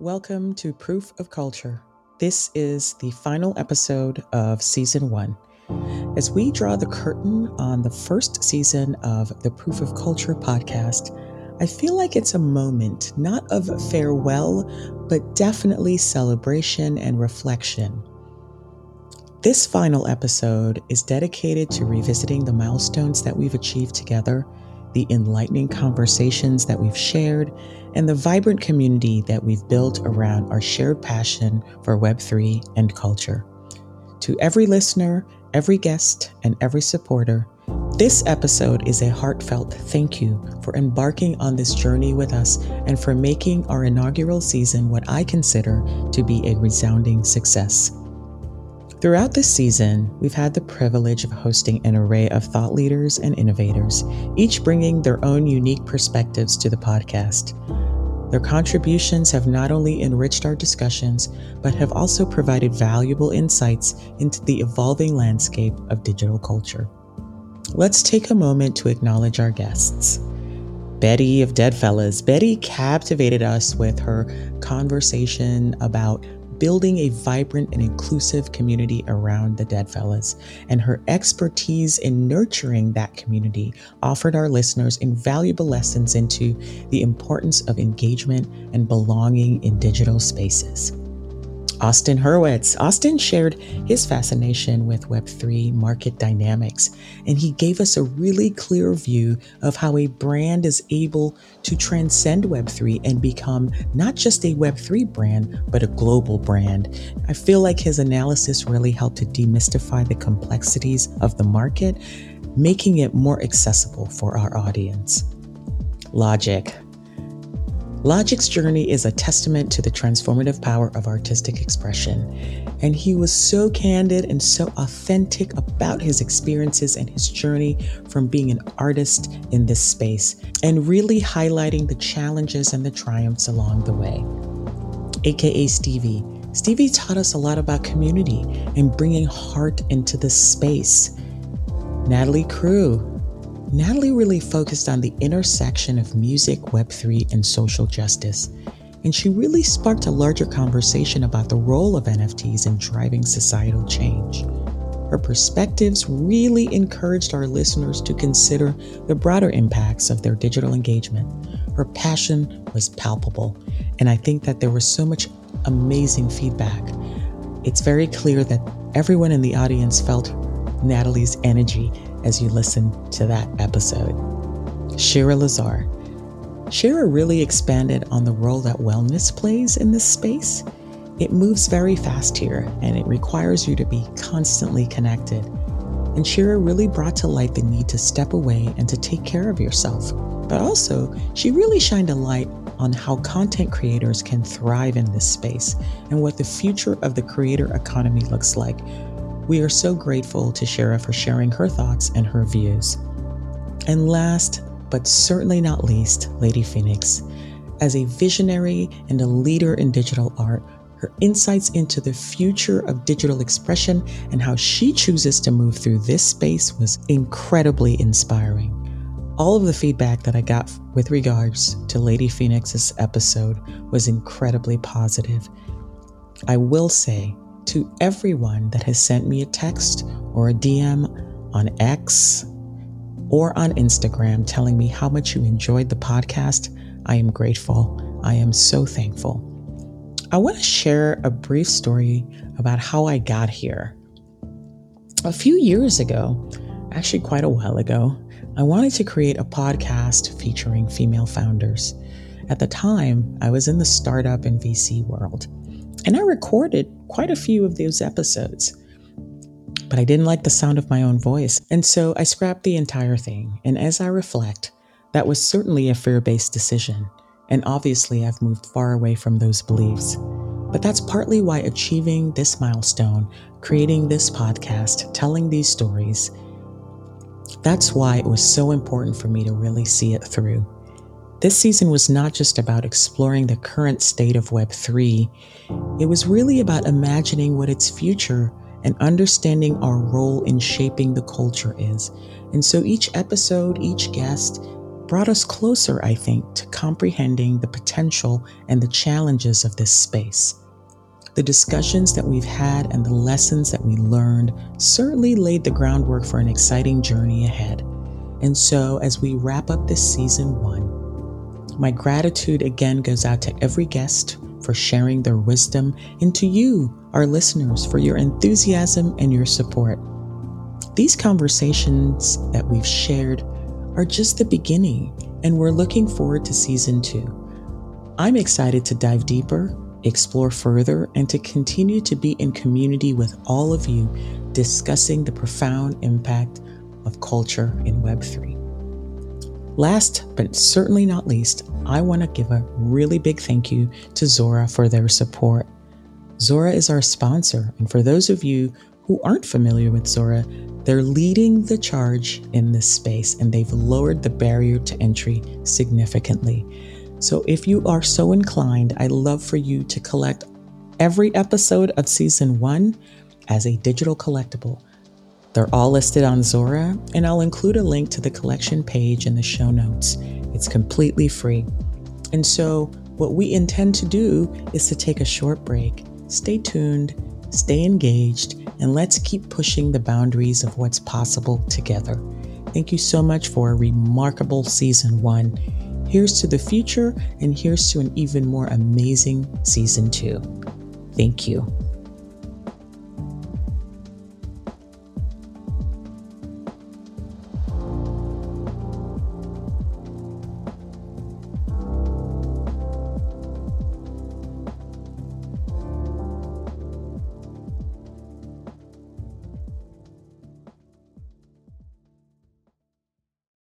Welcome to Proof of Culture. This is the final episode of Season 1. As we draw the curtain on the first season of the Proof of Culture podcast, I feel like it's a moment not of farewell, but definitely celebration and reflection. This final episode is dedicated to revisiting the milestones that we've achieved together, the enlightening conversations that we've shared, and the vibrant community that we've built around our shared passion for Web3 and culture. To every listener, every guest, and every supporter, this episode is a heartfelt thank you for embarking on this journey with us and for making our inaugural season what I consider to be a resounding success. Throughout this season, we've had the privilege of hosting an array of thought leaders and innovators, each bringing their own unique perspectives to the podcast. Their contributions have not only enriched our discussions, but have also provided valuable insights into the evolving landscape of digital culture. Let's take a moment to acknowledge our guests. Betty of Deadfellas. Betty captivated us with her conversation about building a vibrant and inclusive community around the Deadfellas, and her expertise in nurturing that community offered our listeners invaluable lessons into the importance of engagement and belonging in digital spaces. Austin Hurwitz. Austin shared his fascination with Web3 market dynamics, and he gave us a really clear view of how a brand is able to transcend Web3 and become not just a Web3 brand, but a global brand. I feel like his analysis really helped to demystify the complexities of the market, making it more accessible for our audience. Logic. Logic's journey is a testament to the transformative power of artistic expression, and he was so candid and so authentic about his experiences and his journey from being an artist in this space, and really highlighting the challenges and the triumphs along the way. AKA Stevie. Stevie taught us a lot about community and bringing heart into this space. Natalie Crew. Natalie really focused on the intersection of music, Web3, and social justice, and she really sparked a larger conversation about the role of NFTs in driving societal change. Her perspectives really encouraged our listeners to consider the broader impacts of their digital engagement. Her passion was palpable, and I think that there was so much amazing feedback. It's very clear that everyone in the audience felt Natalie's energy as you listen to that episode. Shira Lazar. Shira really expanded on the role that wellness plays in this space. It moves very fast here, and it requires you to be constantly connected. And Shira really brought to light the need to step away and to take care of yourself. But also, she really shined a light on how content creators can thrive in this space and what the future of the creator economy looks like. We are so grateful to Shira for sharing her thoughts and her views. And last, but certainly not least, Lady Phoenix. As a visionary and a leader in digital art, her insights into the future of digital expression and how she chooses to move through this space was incredibly inspiring. All of the feedback that I got with regards to Lady Phoenix's episode was incredibly positive. I will say, to everyone that has sent me a text or a DM on X or on Instagram telling me how much you enjoyed the podcast, I am grateful. I am so thankful. I want to share a brief story about how I got here. A few years ago, actually quite a while ago, I wanted to create a podcast featuring female founders. At the time, I was in the startup and VC world, and I recorded quite a few of those episodes, but I didn't like the sound of my own voice. And so I scrapped the entire thing. And as I reflect, that was certainly a fear-based decision. And obviously I've moved far away from those beliefs. But that's partly why achieving this milestone, creating this podcast, telling these stories, that's why it was so important for me to really see it through. This season was not just about exploring the current state of Web3. It was really about imagining what its future and understanding our role in shaping the culture is. And so each episode, each guest brought us closer, I think, to comprehending the potential and the challenges of this space. The discussions that we've had and the lessons that we learned certainly laid the groundwork for an exciting journey ahead. And so, as we wrap up this season 1, my gratitude again goes out to every guest for sharing their wisdom, and to you, our listeners, for your enthusiasm and your support. These conversations that we've shared are just the beginning, and we're looking forward to season 2. I'm excited to dive deeper, explore further, and to continue to be in community with all of you, discussing the profound impact of culture in Web3. Last, but certainly not least, I want to give a really big thank you to Zora for their support. Zora is our sponsor, and for those of you who aren't familiar with Zora, they're leading the charge in this space, and they've lowered the barrier to entry significantly. So if you are so inclined, I'd love for you to collect every episode of season 1 as a digital collectible. They're all listed on Zora, and I'll include a link to the collection page in the show notes. It's completely free. And so what we intend to do is to take a short break. Stay tuned, stay engaged, and let's keep pushing the boundaries of what's possible together. Thank you so much for a remarkable season 1. Here's to the future, and here's to an even more amazing season 2. Thank you.